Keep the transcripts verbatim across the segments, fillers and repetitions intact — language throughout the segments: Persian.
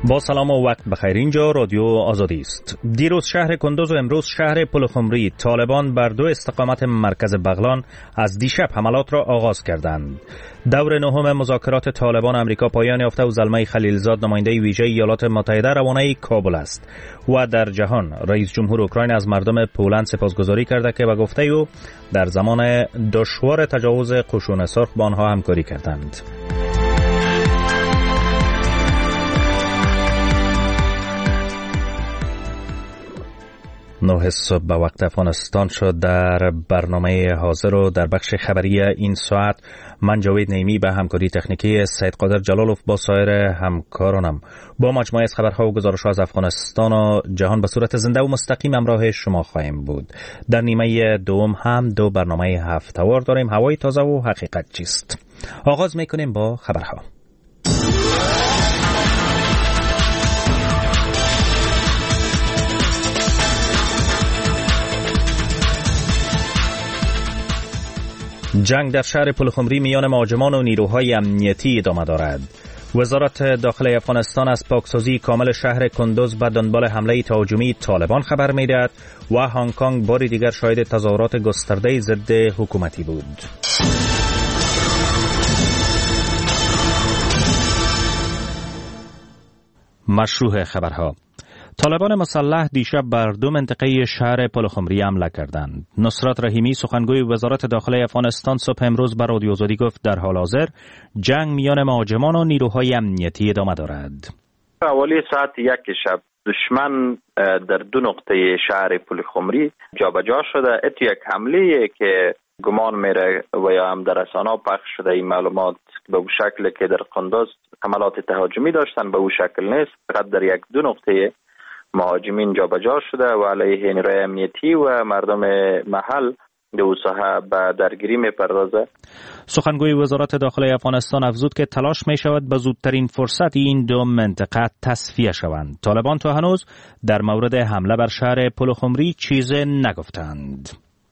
با سلام و وقت بخیر. اینجا رادیو آزادی است. دیروز شهر کندوز و امروز شهر پلخمری طالبان بر دو استقامت مرکز بغلان از دیشب حملات را آغاز کردند. دور نهم مذاکرات طالبان آمریکا پایان یافته و زلمه خلیلزاد نماینده ویژه ایالات متحده روانه کابل است و در جهان رئیس جمهور اوکراین از مردم پولند سپاسگزاری کرده که به گفته او در زمان دشوار تجاوز قشون سرخ با آنها همکاری کردند. نه صبح به وقت افغانستان شد. در برنامه حاضر و در بخش خبری این ساعت من جاوید نیمی به همکاری تکنیکی سید قادر جلالوف با سایر همکارانم با مجموعه از خبرها و گزارش‌ها از افغانستان و جهان به صورت زنده و مستقیم همراه شما خواهیم بود. در نیمه دوم هم دو برنامه هفته‌وار داریم، هوای تازه و حقیقت چیست. آغاز می‌کنیم با خبرها. جنگ در شهر پلخمری میان مهاجمان و نیروهای امنیتی ادامه دارد. وزارت داخلی افغانستان از پاکسازی کامل شهر کندوز به دنبال حمله تهاجمی طالبان خبر می‌دهد و هنگ کنگ بار دیگر شاهد تظاهرات گسترده ضد حکومتی بود. مشروع خبرها. طالبان مسلح دیشب بر دو منطقه شهر پلخمری حمله کردند. نصرت رحیمی سخنگوی وزارت داخلی افغانستان صبح امروز به رادیو آزادی گفت در حال حاضر جنگ میان مهاجمان و نیروهای امنیتی ادامه دارد. حوالی ساعت یک شب دشمن در دو نقطه شهر پلخمری جابجا شده. ات یک حمله که گمان میره و یا هم در رسانه‌ها پخش شده این معلومات به اون شکل که در قندوز حملات تهاجمی داشتن به اون شکل نیست، فقط در یک دو نقطه مهاجمین جابجا شده و علیه نیروهای امنیتی و مردم محل دو ساحه به درگیری می‌پردازه. سخنگوی وزارت داخلی افغانستان افزود که تلاش می شود به زودترین فرصت این دو منطقه تصفیه شوند. طالبان تا هنوز در مورد حمله بر شهر پلخمری چیزی نگفتند.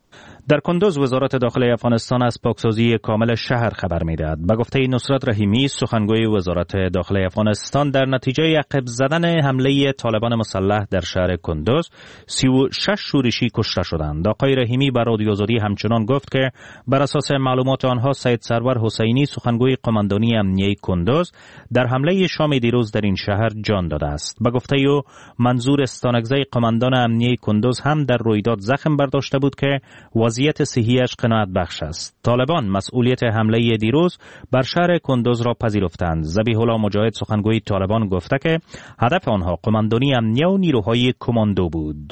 در کندوز وزارت داخلی افغانستان از پاکسازی کامل شهر خبر می‌دهد. به گفته نصرت رحیمی سخنگوی وزارت داخلی افغانستان در نتیجه عقب زدن حمله طالبان مسلح در شهر کندوز سی و شش شورشی کشته شدند. آقای رحیمی به رادیو آزادی همچنان گفت که بر اساس معلومات آنها سید سرور حسینی سخنگوی قماندانی امنیه کندوز در حمله شام دیروز در این شهر جان داده است. به گفته او منظور استانگزی قماندان امنیه کندوز هم در رویداد زخم برداشته بود که وضعیت صحیش قناعت بخش است. طالبان مسئولیت حمله دیروز بر شهر کندوز را پذیرفتند. ذبیح الله مجاهد سخنگوی طالبان گفته که هدف آنها قماندانی امنیه و نیروهای کماندو بود.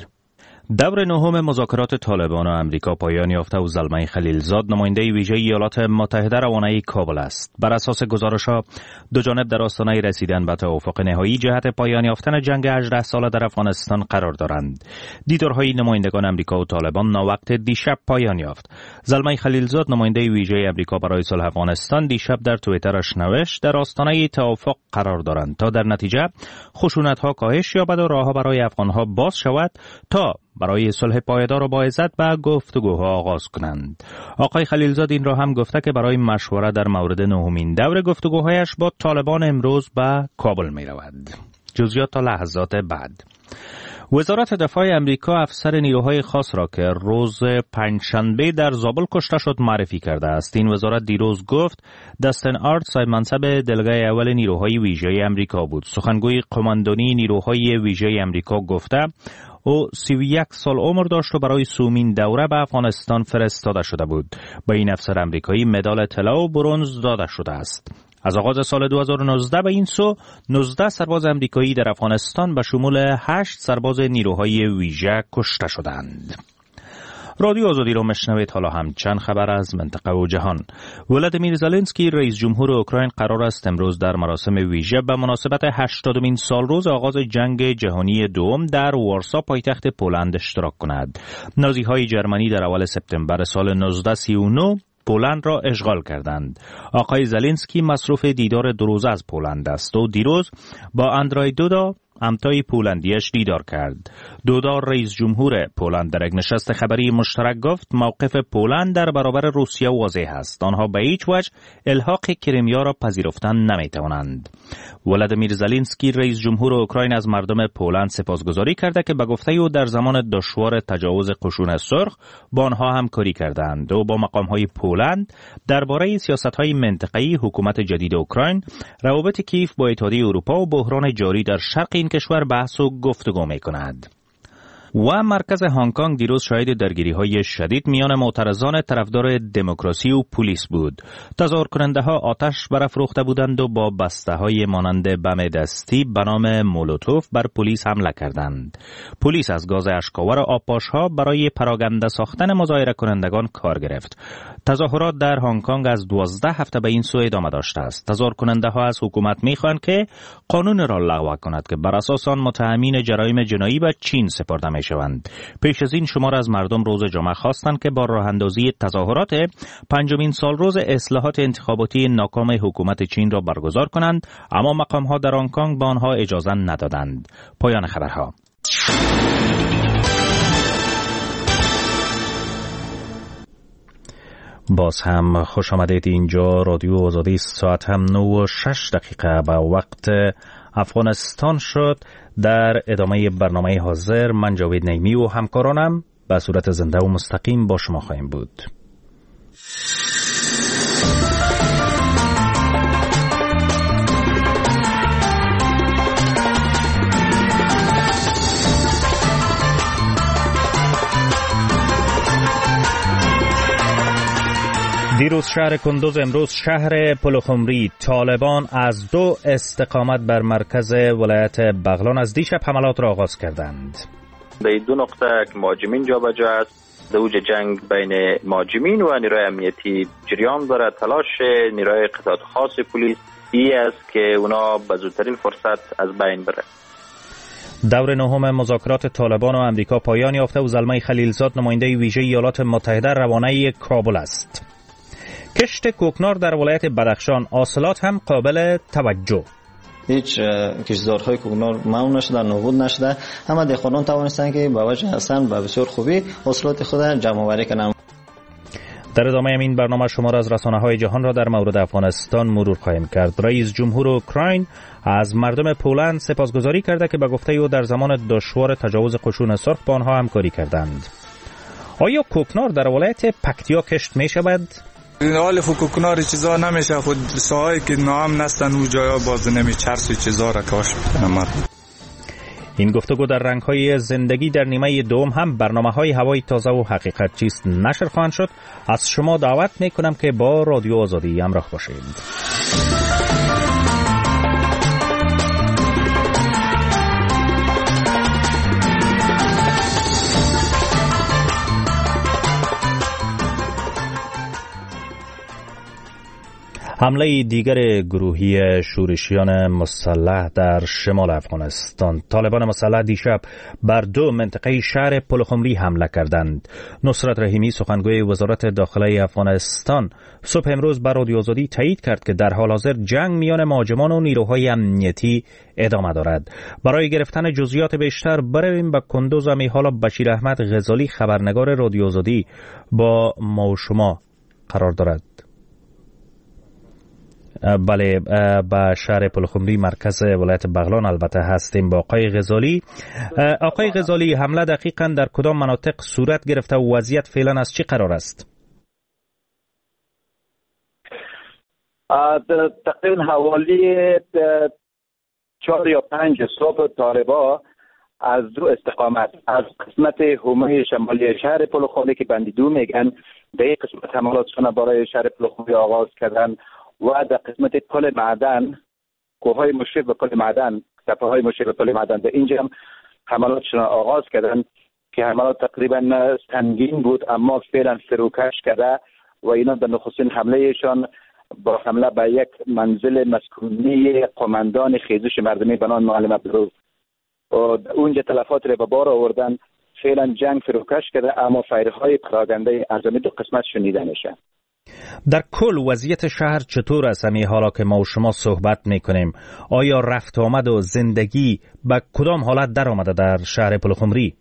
دور نهم مذاکرات طالبان و آمریکا پایان یافته و زلمه خلیلزاد نماینده ویژه ایالات متحده روانه کابل است. بر اساس گزارش‌ها دو جانب در آستانه رسیدن به توافق نهایی جهت پایان یافتن جنگ هجده ساله در افغانستان قرار دارند. دیدارهای نمایندگان آمریکا و طالبان ناوقت دیشب پایان یافت. زلمه خلیلزاد نماینده ویژه آمریکا برای صلح افغانستان دیشب در توییترش نوشت در آستانه توافق قرار دارند تا در نتیجه خشونت‌ها کاهش یابد و راه‌ها برای افغان‌ها باز شود تا برای صلح پایدار و با عزت به گفتگوها آغاز کنند. آقای خلیلزاد این را هم گفته که برای مشوره در مورد نهمین دور گفتگوهایش با طالبان امروز به کابل می رود. جزئیات تا لحظات بعد. وزارت دفاع امریکا افسر نیروهای خاص را که روز پنجشنبه در زابل کشته شد معرفی کرده است. این وزارت دیروز گفت دستن آرت صاحب منصب دلگای اول نیروهای ویژه امریکا بود. سخنگوی قماندانی نیروهای ویژه امریکا گفته او سی و یک سال عمر داشت و برای سومین دوره به افغانستان فرستاده شده بود. به این افسر امریکایی مدال طلا و برنز داده شده است. از آغاز سال دو هزار و نوزده به این سو نوزده سرباز امریکایی در افغانستان به شمول هشت سرباز نیروهای ویژه کشته شدند. رادیو آزادی رو مشنوید. حالا هم چند خبر از منطقه و جهان. ولادیمیر زلنسکی رئیس جمهور اوکراین قرار است امروز در مراسم ویژه به مناسبت هشتادمین سالروز آغاز جنگ جهانی دوم در وارسا پایتخت پولند اشتراک کند. نازی‌های جرمنی در اول سپتامبر سال نوزده سی و نه پولند را اشغال کردند. آقای زلنسکی مصروف دیدار دو روزه از پولند است و دیروز با اندرای دودا همتای پولندیش دیدار کرد. دودار رئیس جمهور پولند در یک نشست خبری مشترک گفت موقف پولند در برابر روسیه واضح است. آنها به هیچ وجه الحاق کریمیا را پذیرفتن نمیتوانند. ولادیمیر زلنسکی رئیس جمهور اوکراین از مردم پولند سپاسگزاری کرده که به گفته او در زمان دشوار تجاوز قشون سرخ با آنها همکاری کردند و با مقام‌های پولند درباره سیاست‌های منطقه‌ای حکومت جدید اوکراین، روابط کیف با اتحادیه اروپا و بحران جاری در شرق این کشور بحث و گفتگو می‌کند. و مرکز هنگ کنگ دیروز شاهد درگیری‌های شدید میان معترضان طرفدار دموکراسی و پلیس بود. تظاهر کننده‌ها آتش برافروخته بودند و با بسته‌های مانند بم دستی به نام مولوتوف بر پلیس حمله کردند. پلیس از گاز اشک‌آور و آبپاش‌ها برای پراکنده ساختن مظاهره کنندگان کار گرفت. تظاهرات در هنگ کنگ از دوازده هفته به این سو ادامه داشته است. تظاهر کننده‌ها از حکومت می‌خواهند که قانون را لغو کند که بر اساس آن متهمین جرایم جنایی به چین سپرده می‌شوند. پیش از این شمار از مردم روز جمعه خواستند که با راه اندازی تظاهرات پنجمین سال روز اصلاحات انتخاباتی ناکام حکومت چین را برگزار کنند، اما مقام‌ها در هنگ کنگ به آنها اجازه ندادند. پایان خبرها. باز هم خوش آمدید. اینجا رادیو آزادی، ساعت هم نه و شش دقیقه به وقت افغانستان شد. در ادامه برنامه حاضر من جاوید نعیمی و همکارانم به صورت زنده و مستقیم با شما خواهیم بود. دیروز شهر کندوز، امروز شهر پلخمری، طالبان از دو استقامت بر مرکز ولایت بغلان از دیشب حملات را آغاز کردند. در دو نقطه که مهاجمین جابجا است، در اوج جنگ بین مهاجمین و نیروی امنیتی جریان داره. تلاش نیروی قطعات خاص پلیس ای است که اونا به زودترین فرصت از بین بره. دور نهم مذاکرات طالبان و امریکا پایان یافته و زلمه خلیلزاد نماینده ویژه ایالات متحده روانه کابل است. کشت کوکنار در ولایت بدخشان، حاصلات هم قابل توجه. هیچ کشتزارهای کوکنار ممنوع نشده، نابود نشده. همه دهقانان توانستن که با وجه حسن و بسیار خوبی حاصلات خود جمع آوری کنند. در ادامه این برنامه شما را از رسانه‌های جهان را در مورد افغانستان مرور خواهیم کرد. رئیس جمهور اوکراین از مردم پولند سپاسگزاری کرده که به گفته او در زمان دشوار تجاوز قشون سرخ با آنها همکاری کردند. آیا کوکنار در ولایت پکتیا کشت می شود؟ حال کوکنار چیزا نمیشه، خود ساهای که نام نستن او جایا باز نمی چرس و چیزا را کاش بکنم. این گفتگو در رنگ‌های زندگی در نیمه دوم هم برنامه‌های هوای تازه و حقیقت چیست نشر خواهند شد. از شما دعوت می‌کنم که با رادیو آزادی همراه باشید. حمله دیگر گروهی شورشیان مسلح در شمال افغانستان. طالبان مسلح دیشب بر دو منطقه شهر پلخمری حمله کردند. نصرت رحیمی سخنگوی وزارت داخله افغانستان صبح امروز بر رادیو آزادی تایید کرد که در حال حاضر جنگ میان مهاجمان و نیروهای امنیتی ادامه دارد. برای گرفتن جزئیات بیشتر برویم به کندوز. حالا بشیر احمد غزالی خبرنگار رادیو آزادی با ما و شما قرار دارد. بله، با شهر پلخمری مرکز ولایت بغلان البته هستیم با آقای غزالی. آقای غزالی، حمله دقیقاً در کدام مناطق صورت گرفته و وضعیت فعلا از چی قرار است؟ تقریبا حوالی چهار یا پنج صبح طالبا از دو استقامت از قسمت حومه شمالی شهر پلخمری که بندی دو میگن به یک قسمت حملاتشون برای شهر پلخمری آغاز کردن و در قسمت پل معدن، کوههای مشرف به پل معدن، تپه های مشرف به پل معدن، در اینجا هم حملاتشون آغاز کردن که حملات تقریبا سنگین بود اما فعلا فروکش کرده و اینا در نخستین حملهشان با حمله به یک منزل مسکونی قماندان خیزش مردمی به نام معلم عبدالروف و اونجا تلفات را به بار آوردن. فعلا جنگ فروکش کرده اما فایرهای پراکنده از دو قسمت شنیده میشه. در کل وضعیت شهر چطور است؟ همین حالا که ما و شما صحبت میکنیم، آیا رفت آمد و زندگی به کدام حالت در آمده در شهر پلخمری؟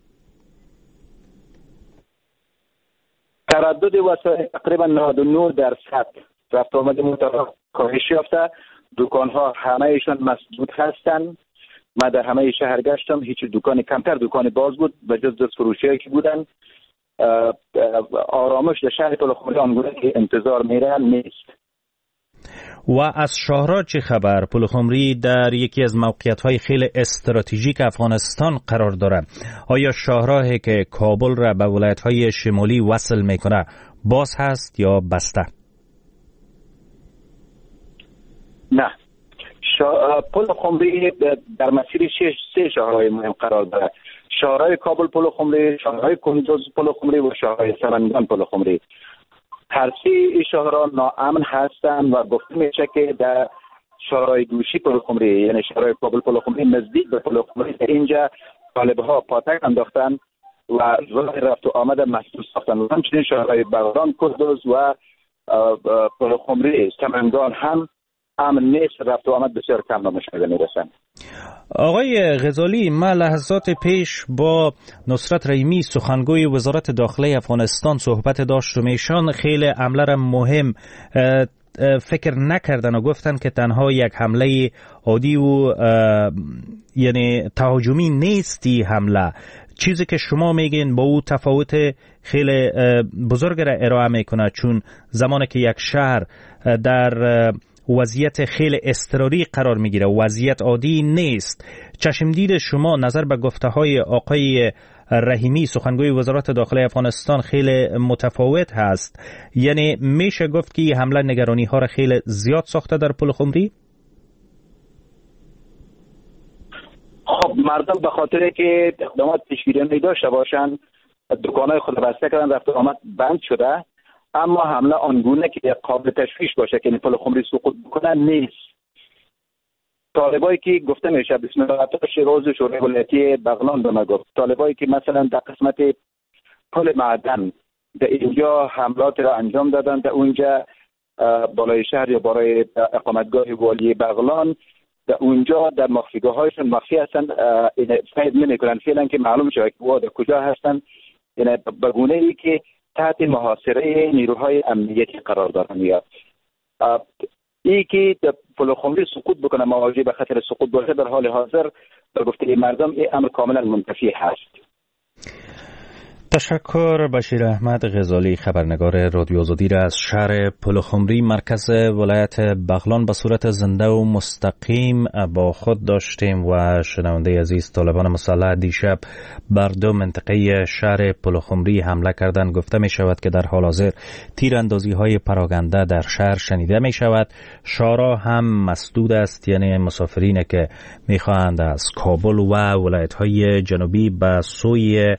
تردد وسایل تقریبا نود و نه درصد رفت آمد متوقع کاهش یافته. دکان ها همه ایشان مسدود هستند. من در همه شهر گشتم، هیچ دکانی کمتر دکانی باز بود به جز دست فروشی که بودن. آرامش در شهر پلخمری آنگونه که انتظار میره نیست. و از شاهراه چه خبر؟ پلخمری در یکی از موقعیت‌های خیلی استراتژیک افغانستان قرار داره. آیا شاهراهی که کابل را به ولایت‌های شمالی وصل میکنه باز هست یا بسته؟ نه، شا... پلخمری در مسیر شش سه شاهراه مهم قرار داره: شاهراه کابل پلخمری، شاهراه کندوز پلخمری و شاهراه سمنگان پلخمری. هر سه شاهراه ناامن هستند و گفته میشه که در شاهراه گوشی پلخمری، یعنی شاهراه کابل پلخمری نزدیک به پلخمری، اینجا طالب‌ها پاتک انداختن و راه رفت و آمد محدود ساختن. و همچنین شاهراه بغلان، کندوز و پلخمری سمنگان هم امن نیست، رفت و آمد بسیار کم به مشاهده میرسن. آقای غزالی، ما لحظات پیش با نصرت رحیمی سخنگوی وزارت داخله افغانستان صحبت داشتم. ایشان خیلی عمله را مهم فکر نکردن و گفتن که تنها یک حمله عادی و یعنی تهاجمی نیستی حمله. چیزی که شما میگین با او تفاوت خیلی بزرگ را ارائه میکنه، چون زمانی که یک شهر در وضعیت خیلی اضطراری قرار میگیره، وضعیت عادی نیست. چشمدید شما نظر به گفته های آقای رحیمی سخنگوی وزارت داخله افغانستان خیلی متفاوت هست. یعنی میشه گفت که این حمله نگرانی ها را خیلی زیاد ساخته در پلخمری؟ خب مردم به خاطر که اقدامات پیشگیری داشته باشن دکانهای خود بسته کردن، رفت و آمد بند شده. اما حمله آنگونه که قابل تشویش باشه که پلخمری سقوط بکنه نیست. طالبایی که گفته میشه بسم الله شیراز شورای ولایتی بغلان به ما گفت، طالبایی که مثلا در قسمت پل معدن در اینجا حملات را انجام دادن، در اونجا بالای شهر یا بالای اقامتگاه والی بغلان، در اونجا در مخفیگاه هایشون مخفی هستن، فاید نمی کنن فعلا که معلوم شده که در کجا هستن. یعنی به گونه ای که تحت محاصره نیروهای امنیتی قرار دارن. یا ای که پلخمری سقوط بکنه، مواجه به خطر سقوط باشه، در حال حاضر به گفته مردم این امر کاملا منتفی هست. تشکر. بشیر احمد غزالی، خبرنگار رادیو آزادی را از شهر پلخمری مرکز ولایت بغلان به صورت زنده و مستقیم با خود داشتیم. و شنونده عزیز، طالبان مسلح دیشب بر دو منطقه شهر پلخمری حمله کردند. گفته می شود که در حال حاضر تیراندازی های پراگنده در شهر شنیده می شود. شارع هم مسدود است، یعنی مسافرین که می خواهند از کابل و ولایت های جنوبی به سوی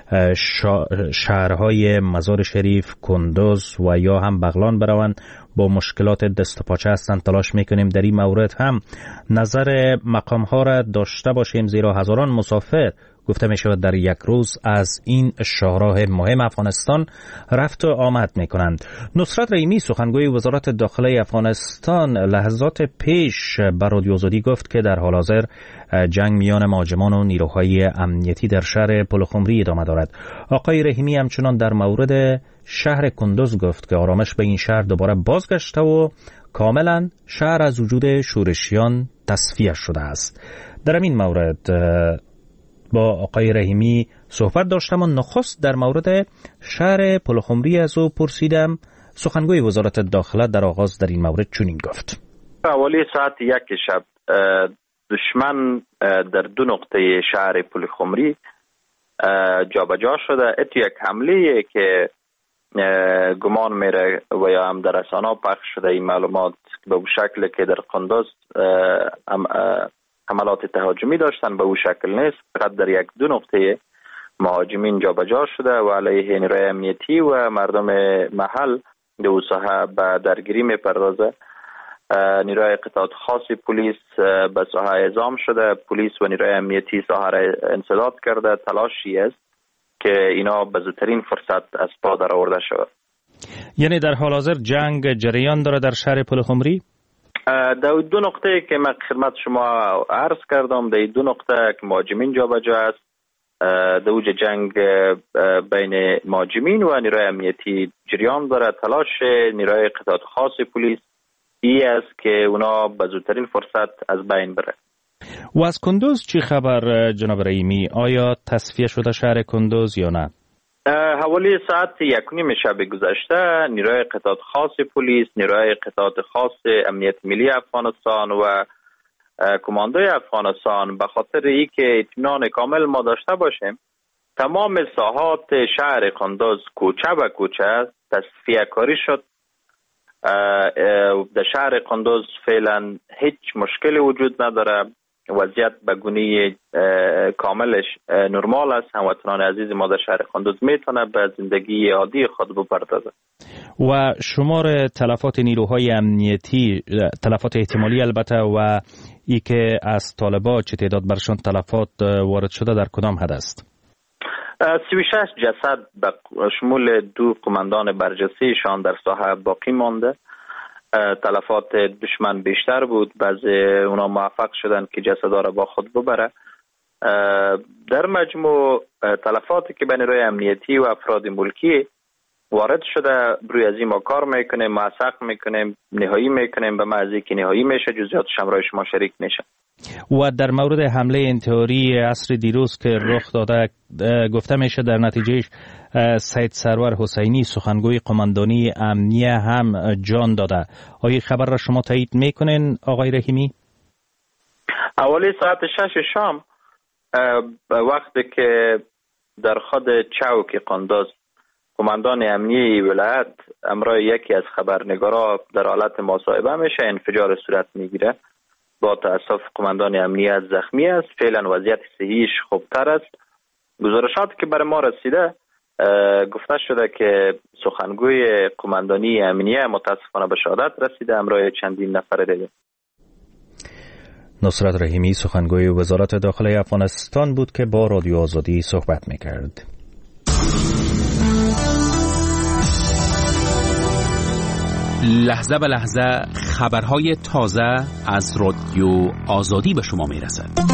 شهرهای مزار شریف، کندوز و یا هم بغلان بروند با مشکلات دست و پاچه هستند. تلاش میکنیم در این مورد هم نظر مقام ها را داشته باشیم، زیرا هزاران مسافر گفته می شود در یک روز از این شاهراه مهم افغانستان رفت و آمد می کنند. نصرت رحیمی سخنگوی وزارت داخله افغانستان لحظات پیش بر رادیو آزادی گفت که در حال حاضر جنگ میان مهاجمان و نیروهای امنیتی در شهر پلخمری ادامه دارد. آقای رحیمی همچنان در مورد شهر کندوز گفت که آرامش به این شهر دوباره بازگشته و کاملا شهر از وجود شورشیان تصفیه شده است. در این مورد با آقای رحیمی صحبت داشتم و نخست در مورد شهر پلخمری از او پرسیدم. سخنگوی وزارت داخله در آغاز در این مورد چنین گفت: حوالی ساعت یک شب دشمن در دو نقطه شهر پلخمری جابجا شده. اتو یک حمله که گمان میره و یا هم در رسانه‌ها پخش شده این معلومات به اون شکل که در کندوز حملات تهاجمی داشتن، به اون شکل نیست. فقط در یک دو نقطه مهاجمین جابجا شده و علیه نیروی امنیتی و مردم محل دو ساحه به درگیری میپردازه. نیروی قطعات خاص پلیس به ساحه اعزام شده. پلیس و نیروی امنیتی ساحه را انسداد کرده. تلاشی است که اینا به زودترین فرصت از پا در آورده شود. یعنی در حال حاضر جنگ جریان داره در شهر پلخمری؟ در دو نقطه که من خدمت شما عرض کردم، در دو نقطه که مهاجمین جابجا است، در اوج جنگ بین مهاجمین و نیروی امنیتی جریان داره. تلاش نیروی قطعات خاص پلیس ای است که اونا به زودترین فرصت از بین بره. و از کندوز چی خبر جناب رحیمی؟ آیا تصفیه شده شهر کندوز یا نه؟ حوالی ساعت یک و نیم شب گذشته نیروی قطعات خاص پلیس، نیروی قطعات خاص امنیت ملی افغانستان و کماندوی افغانستان به خاطر ای که اطمینان کامل ما داشته باشیم تمام ساحات شهر کندوز کوچه به کوچه تصفیه کاری شد. در شهر کندوز فعلا هیچ مشکلی وجود نداره، وضعیت به گونه کاملش نرمال است. هموطنان عزیز ما در شهر کندوز میتونه به زندگی عادی خود بپردازه. و شمار تلفات نیروهای امنیتی، تلفات احتمالی البته، و ای که از طالبان چه تعداد برشان تلفات وارد شده در کدام حد است؟ سی و شش جسد به شمول دو قماندان برجسته‌شان در ساحه باقی مانده. تلفات دشمن بیشتر بود، بعضی اونا موفق شدن که جسدا را با خود ببره. در مجموع تلفاتی که بین نیروی امنیتی و افراد ملکی وارد شده روی از این ما کار میکنیم، موثق میکنیم، نهایی میکنیم به محضی که نهایی میشه جزئیاتش هم برای شما شریک میشه. و در مورد حمله انتحاری عصر دیروز که رخ داده گفته میشه در نتیجهش سید سرور حسینی سخنگوی قماندانی امنیه هم جان داده. آیا خبر را شما تایید میکنین آقای رحیمی؟ اولی ساعت شش شام وقتی که در خود چوک قندوز قماندان امنیه ولایت امرای یکی از خبرنگارا در حالت مصاحبه میشه، انفجار صورت میگیره. با تاسف قماندان امنیت زخمی است، فعلا وضعیت صحیش خوبتر است. گزارشاتی که برای ما رسیده گفته شده که سخنگوی قماندانی امنیه متاسفانه به شهادت رسیده امرای چندین نفر دیگه. نصرت رحیمی سخنگوی وزارت داخلی افغانستان بود که با رادیو آزادی صحبت میکرد. لحظه به لحظه خبرهای تازه از رادیو آزادی به شما میرسد.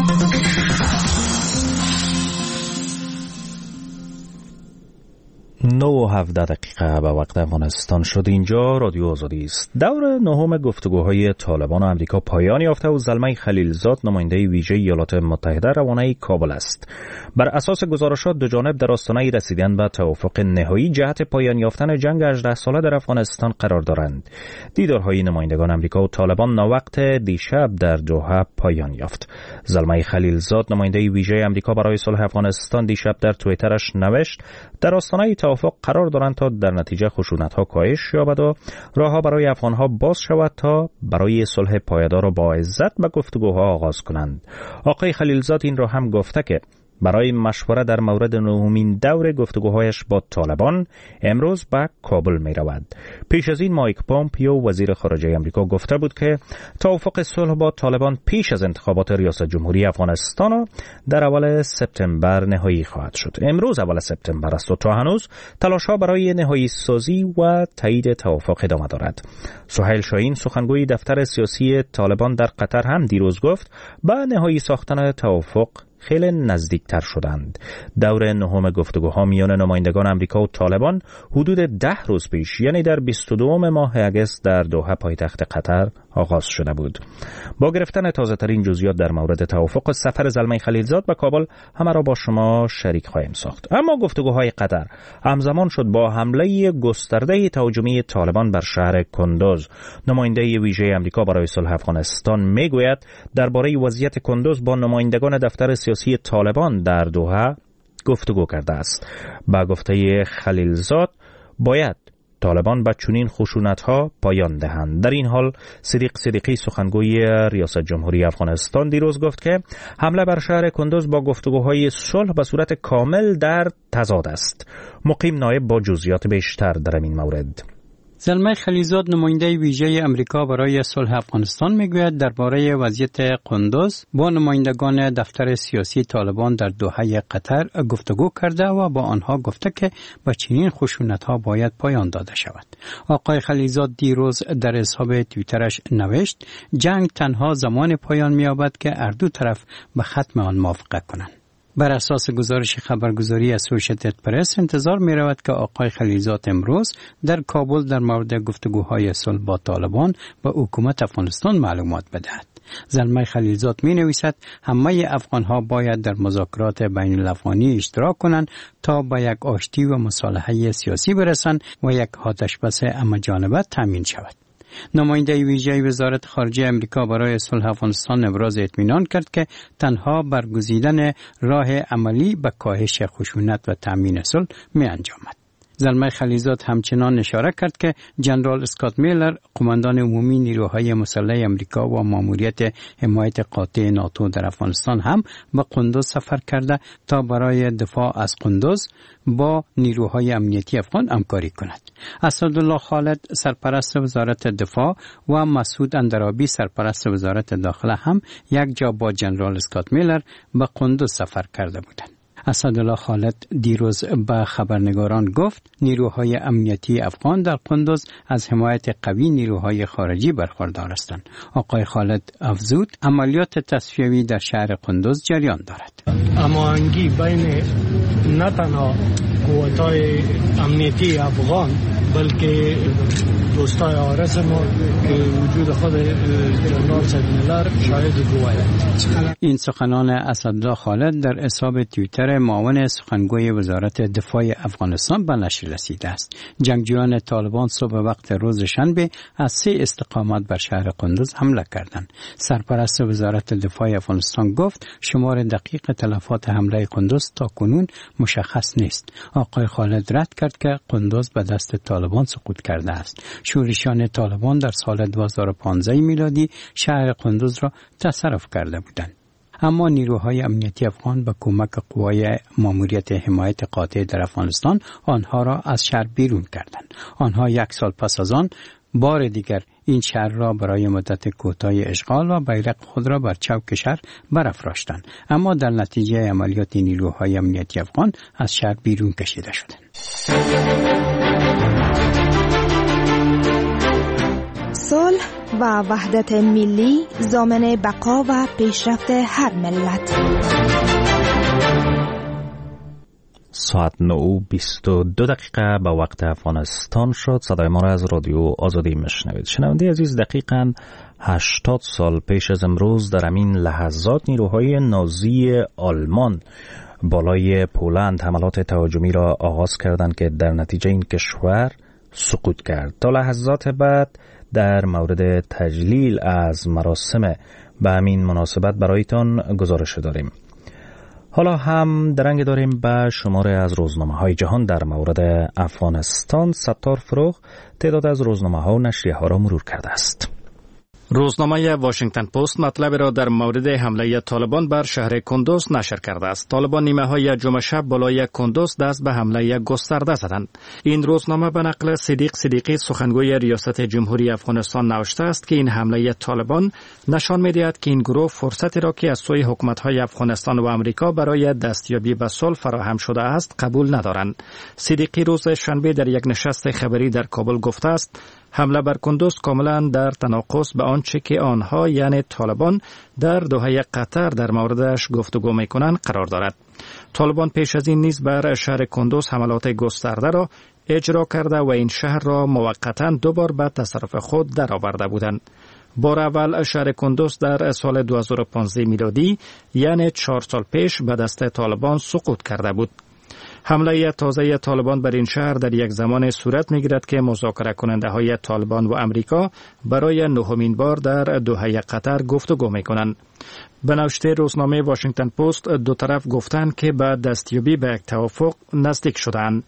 نه و هفده دقیقه به وقت افغانستان شد. اینجا رادیو آزادی است. دور نهم گفتگوهای طالبان و امریکا پایان یافته و زلمه خلیلزاد نماینده ویژه ایالات متحده روانه کابل است. بر اساس گزارشات دو جانب در آستانه رسیدن به توافق نهایی جهت پایان یافتن جنگ هجده ساله در افغانستان قرار دارند. دیدارهای نمایندگان امریکا و طالبان ناوقت دیشب در دوحه پایان یافت. زلمه خلیلزاد نماینده ویژه امریکا برای صلح افغانستان دیشب در توییترش نوشت در آستانه توافق قرار دارند تا در نتیجه خشونت‌ها کاهش یابد و راه‌ها برای افغان‌ها باز شود تا برای صلح پایدار و با عزت به گفتگوها آغاز کنند. آقای خلیلزاد این را هم گفته که برای مشوره در مورد نهمین دور گفتگوهایش با طالبان امروز به کابل می رود. پیش از این مایک پامپیو وزیر خارجه امریکا گفته بود که توافق صلح با طالبان پیش از انتخابات ریاست جمهوری افغانستان در اول سپتامبر نهایی خواهد شد. امروز اول سپتامبر است و تا هنوز تلاش‌ها برای نهایی سازی و تایید توافق ادامه دارد. سهیل شاهین سخنگوی دفتر سیاسی طالبان در قطر هم دیروز گفت به نهایی ساختن توافق خیلی نزدیکتر شدند. دور نهم گفتگوها میان نمایندگان امریکا و طالبان حدود ده روز پیش یعنی در بیست و دوم ماه اگست در دوحه پایتخت قطر آغاز شده بود. با گرفتن تازه ترین جزئیات در مورد توافق سفر زلمه خلیلزاد به کابل همه را با شما شریک خواهیم ساخت. اما گفتگوهای قطر همزمان شد با حمله گسترده تهاجمی طالبان بر شهر کندوز. نماینده ویژه امریکا برای صلح افغانستان میگوید درباره وضعیت کندوز با نمایندگان دفتر سیاسی طالبان در دوحه گفتگو کرده است. با گفته خلیلزاد باید طالبان به چنین خشونت‌ها پایان دهند. در این حال صدیق صدیقی سخنگوی ریاست جمهوری افغانستان دیروز گفت که حمله بر شهر کندوز با گفتگوهای صلح به صورت کامل در تضاد است. مقیم نایب با جزئیات بیشتر در این مورد. زلمه خلیزاد نماینده ویژه امریکا برای صلح افغانستان میگوید درباره وضعیت قندوز با نمایندگان دفتر سیاسی طالبان در دوحه قطر گفتگو کرده و با آنها گفته که با چنین خشونت‌ها باید پایان داده شود. آقای خلیزاد دیروز در حساب توییترش نوشت جنگ تنها زمان پایان می‌یابد که هر دو طرف به ختم آن موافقت کنند. بر اساس گزارش خبرگزاری اسوشیتد پرس انتظار می رود که آقای خلیزاد امروز در کابل در مورد گفتگوهای صلح با طالبان به حکومت افغانستان معلومات بدهد. زلمه خلیزاد می نویسد همه افغان ها باید در مذاکرات بین الافغانی اشتراک کنند تا به یک آشتی و مصالحه سیاسی برسند و یک آتشبس همه‌جانبه تامین شود. نماینده ویژه وزارت خارجه امریکا برای صلح افغانستان ابراز اطمینان کرد که تنها برگزیدن راه عملی به کاهش خشونت و تامین صلح می انجامد. زلمه خلیزاد همچنان اشاره کرد که جنرال اسکات میلر قماندان عمومی نیروهای مسلح امریکا و ماموریت حمایت قاطع ناتو در افغانستان هم به قندوز سفر کرده تا برای دفاع از قندوز با نیروهای امنیتی افغان همکاری کند. اسدالله خالد سرپرست وزارت دفاع و مسعود اندرابی سرپرست وزارت داخله هم یک جا با جنرال اسکات میلر به قندوز سفر کرده بودند. اسدالله خالد دیروز به خبرنگاران گفت نیروهای امنیتی افغان در قندوز از حمایت قوی نیروهای خارجی برخوردار هستند. آقای خالد افزود عملیات تصفیوی در شهر قندوز جریان دارد. هماهنگی بین نه تنها قوت‌های امنیتی افغان بلکه دوستای آرس ما که وجود خود جنرال سید میلر شاهد گواهی. این سخنان اسدالله خالد در حساب توییتر معاون سخنگوی وزارت دفاع افغانستان به نشر رسیده است. جنگجویان طالبان صبح وقت روز شنبه از سه استقامت بر شهر قندوز حمله کردند. سرپرست وزارت دفاع افغانستان گفت شمار دقیق تلفات حمله قندوز تا کنون مشخص نیست. آقای خالد رد کرد که قندوز به دست طالبان سقوط کرده است. شورشیان طالبان در سال دو هزار و پانزده میلادی شهر قندوز را تصرف کرده بودند. اما نیروهای امنیتی افغان با کمک قوای ماموریت حمایت قاطع در افغانستان آنها را از شهر بیرون کردند. آنها یک سال پس از آن بار دیگر این شهر را برای مدت کوتاهی اشغال و بیرق خود را بر چوک شهر برافراشتند، اما در نتیجه عملیات نیروهای امنیتی افغان از شهر بیرون کشیده شدند. صلح و وحدت ملی ضامن بقا و پیشرفت هر ملت. ساعت نه و بیست و دو دقیقه به وقت افغانستان شد. صدای ما را از رادیو آزادی میشنوید. شنونده عزیز، دقیقاً هشتاد سال پیش از امروز در همین لحظات نیروهای نازی آلمان بالای پولند حملات تهاجمی را آغاز کردند که در نتیجه این کشور سقوط کرد. تا لحظات بعد در مورد تجلیل از مراسم به همین مناسبت برایتان گزارش داریم. حالا هم درنگ داریم به شماره از روزنامه های جهان در مورد افغانستان. ستار فروغ تعداد از روزنامه ها و نشریه ها را مرور کرده است. روزنامه واشنگتن پست مطلب را در مورد حمله طالبان بر شهر کندوز نشر کرده است. طالبان نیمه های جمعه شب بالای کندوز دست به حمله گسترده زدند. این روزنامه به نقل صدیق صدیقی سخنگوی ریاست جمهوری افغانستان نوشته است که این حمله طالبان نشان می‌دهد که این گروه فرصتی را که از سوی حکومت‌های افغانستان و آمریکا برای دستیابی به صلح فراهم شده است قبول ندارند. صدیقی روز شنبه در یک نشست خبری در کابل گفته است حمله بر کندوز کاملا در تناقض به آنچه که آنها یعنی طالبان در دوحه قطر در موردش گفتگو میکنند قرار دارد. طالبان پیش از این نیز بر شهر کندوز حملات گسترده را اجرا کرده و این شهر را موقتا دوبار به تصرف خود درآورده بودند. بار اول شهر کندوز در سال دو هزار و پانزده میلادی یعنی چهار سال پیش به دست طالبان سقوط کرده بود. حمله تازه طالبان بر این شهر در یک زمان صورت می‌گیرد که مذاکره کننده های طالبان و امریکا برای نهمین بار در دوحه قطر گفتگو می‌کنند. به نوشته روزنامه واشنگتن پست دو طرف گفتند که به دستیابی به یک توافق نزدیک شدند.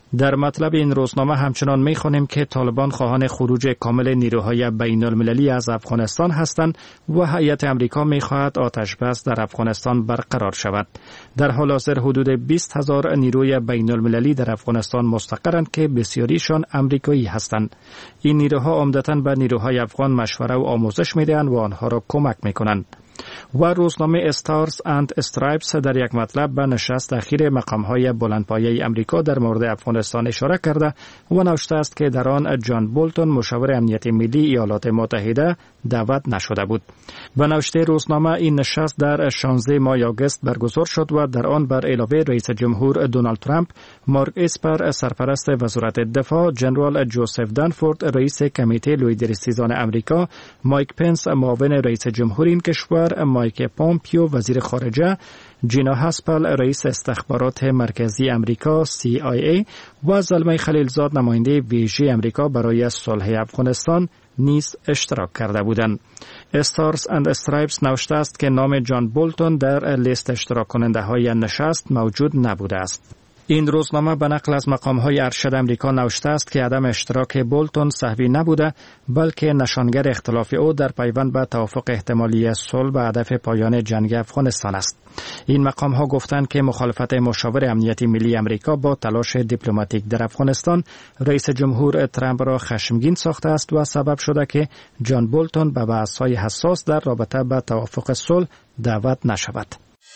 در مطلب این روزنامه همچنان می‌خوانیم که طالبان خواهان خروج کامل نیروهای بین المللی از افغانستان هستند و هیئت امریکا می‌خواهد آتش بس در افغانستان برقرار شود. در حال حاضر حدود بیست هزار نیروی بین المللی در افغانستان مستقرند که بسیاریشان امریکایی هستند. این نیروها عمدتاً به نیروهای افغان مشوره و آموزش می‌دهند و آنها را کمک می‌کنند. و روزنامه استارز اند استرایپس در یک مطلب به نشست اخیر مقام‌های بلندپایه امریکا در مورد افغانستان اشاره کرده و نوشته است که در آن جان بولتون مشاور امنیت ملی ایالات متحده دعوت نشده بود. و نوشته روزنامه این نشست در شانزده ماه آگوست برگزار شد و در آن بر علاوه رئیس جمهور دونالد ترامپ، مارک اسپر سرپرست وزارت دفاع، جنرال جوزف دنفورد رئیس کمیته لویدرستیزان امریکا، مایک پنس معاون رئیس جمهور این کشور، مایک پومپیو وزیر خارجه، جینا هاسپل رئیس استخبارات مرکزی امریکا سی آی ای و زلمه خلیلزاد نماینده ویژه امریکا برای صلح افغانستان نیز اشتراک کرده بودند. استارز اند استرایپس نوشته است که نام جان بولتون در لیست اشتراک کننده های نشست موجود نبوده است. این روزنامه به نقل از مقام‌های ارشد امریکا نوشته است که عدم اشتراک بولتون سهوی نبوده، بلکه نشانگر اختلاف او در پیوند به توافق احتمالی صلح به هدف پایان جنگ افغانستان است. این مقام‌ها گفتند که مخالفت مشاور امنیت ملی امریکا با تلاش دیپلماتیک در افغانستان رئیس جمهور ترامپ را خشمگین ساخته است و سبب شده که جان بولتون به بحث‌های حساس در رابطه با توافق صلح دعوت نشود.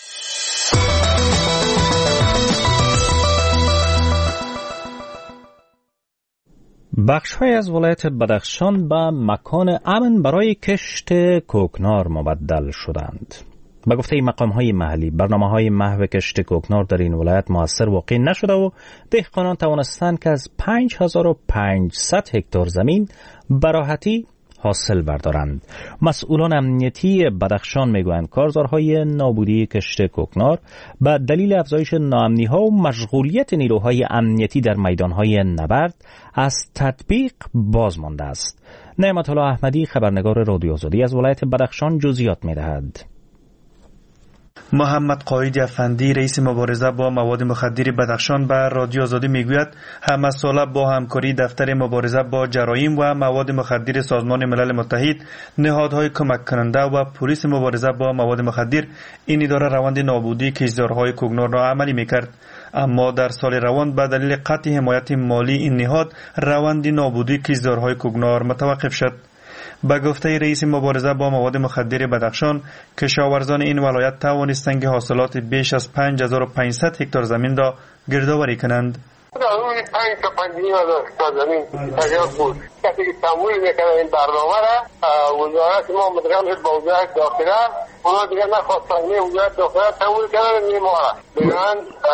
بخش‌های از ولایت بدخشان به مکان امن برای کشت کوکنار مبدل شدند. به گفته مقام‌های محلی، برنامه‌های محو کشت کوکنار در این ولایت موثر واقع نشده و دهقانان توانستند که از پنج هزار و پانصد هکتار زمین به راحتی حاصل بردارند. مسئولان امنیتی بدخشان میگویند کارزارهای نابودی کشت کوکنار به دلیل افزایش ناامنی‌ها و مشغولیت نیروهای امنیتی در میدانهای نبرد از تطبیق باز مانده است. نعمت الله احمدی خبرنگار رادیو آزادی از ولایت بدخشان جزئیات می‌دهد. محمد قائد افندی رئیس مبارزه با مواد مخدر بدخشان به رادیو آزادی میگوید همه ساله با همکاری دفتر مبارزه با جرایم و مواد مخدر سازمان ملل متحد، نهادهای کمک کننده و پلیس مبارزه با مواد مخدر این اداره روند نابودی کشتزارهای کوکنار را عملی میکرد. اما در سال روان به دلیل قطع حمایت مالی این نهاد روند نابودی کشتزارهای کوکنار متوقف شد. به گفته رئیس مبارزه با مواد مخدر بدخشان، کشاورزان این ولایت توانستند که حاصلات بیش از پنج هزار و پانصد هکتار زمین را گردآوری کنند. در اون پنج تا پنج و نیم هزار هکتار زمین تجارت بود. کسی که تمویل میکنه این برنامه را وزارت ما مدرم شد با وزارت داخله، اونا دیگه نخواستن می وزارت داخله تمویل کردن می ما را بگن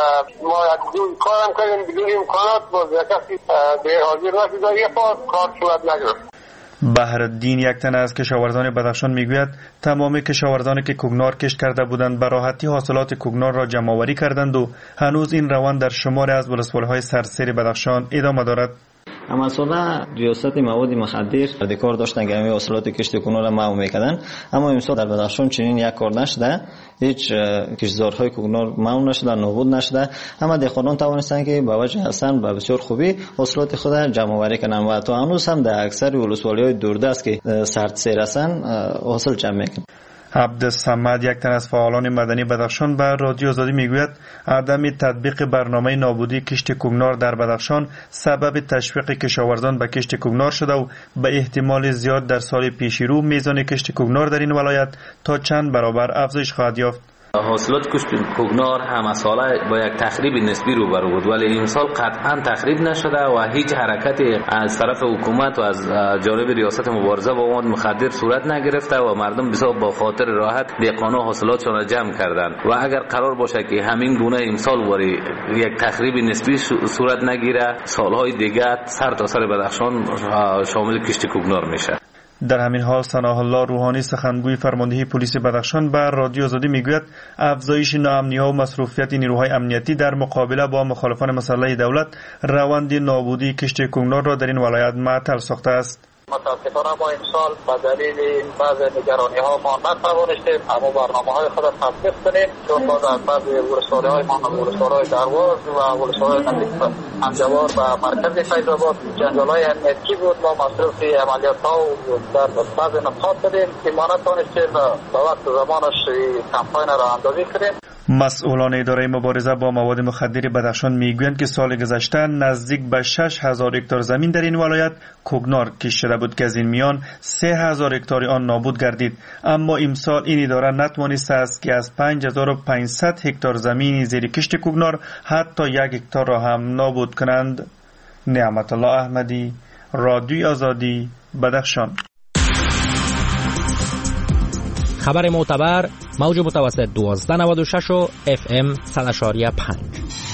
ما دون کارم کردیم بدون امکانات با کسی به حاضر نشد و یه پاس کار صورت نگرفت. بهرالدین یک تن از کشاورزان بدخشان میگوید تمام کشاورزانی که کوکنار کشت کرده بودند به راحتی حاصلات کوکنار را جمع آوری کردند و هنوز این روند در شماری از ولسوالی‌های سرسری بدخشان ادامه دارد. اما ساله ریاست مواد مخدر در کار داشتن که همه حاصلات کشت کوکنار را محو میکردن، اما امسال در بدخشان چنین یک کار نشده، هیچ کشتزارهای کوکنار محو نشده، نابود نشده، اما دهقانان توانستند که با وجه حسن و بسیار خوبی حاصلات خود جمع آوری کنند و تا هنوز هم در اکثر ولسوالی‌های دوردست که سردسیر هستند حاصل جمع میکنند. عبدالصمد یک تن از فعالان مدنی بدخشان به رادیو آزادی میگوید عدم تطبیق برنامه نابودی کشت کوکنار در بدخشان سبب تشویق کشاورزان به کشت کوکنار شده و به احتمال زیاد در سال پیش رو میزان کشت کوکنار در این ولایت تا چند برابر افزایش خواهد یافت. حاصلات کشت کوکنار همه ساله با یک تخریب نسبی روبرو بود، ولی این سال قطعا تخریب نشده و هیچ حرکتی از طرف حکومت و از جانب ریاست مبارزه با مواد مخدر صورت نگرفته و مردم بسیار با خاطر راحت دهقانا حاصلاتشان را جمع کردند و اگر قرار باشه که همین گونه امسال وری یک تخریب نسبی صورت نگیره، سالهای دیگه سر تا سر بدخشان شامل کشت کوکنار میشه. در همین حال ثناء الله روحانی سخنگوی فرماندهی پلیس بدخشان به رادیو آزادی میگوید افزایش ناامنی‌ها و مصروفیت نیروهای امنیتی در مقابله با مخالفان مسلح دولت روند نابودی کشت کوکنار را در این ولایت معطل ساخته است. متاسفانه ما امسال به دلیل بعض نگرانی ها ما نتوانستیم اما برنامه های خود تطبیق کنیم، چون بعد از بعض ولسوالی های ما ولسوالی های درواز و ولسوالی نزدیک همجوار و مرکز فیض‌آباد جنجال های امنیتی بود. ما مصروف عملیات ها در بعض نقاط شدیم که ما نتوانستیم به وقت زمانش کمپاین را اندازی کنیم. مسئولان اداره مبارزه با مواد مخدر بدخشان میگویند که سال گذشته نزدیک به شش هزار هکتار زمین در این ولایت کوگنار کشت شده بود که از این میان سه هزار هکتار آن نابود گردید. اما امسال این اداره نتوانسته است که از پنج هزار و پانصد هکتار زمین زیر کشت کوگنار حتی یک هکتار را هم نابود کنند. نعمت الله احمدی، رادیوی آزادی، بدخشان. خبر معتبر موج متوسط دوازده نود و شش و اف ام صد و پنج.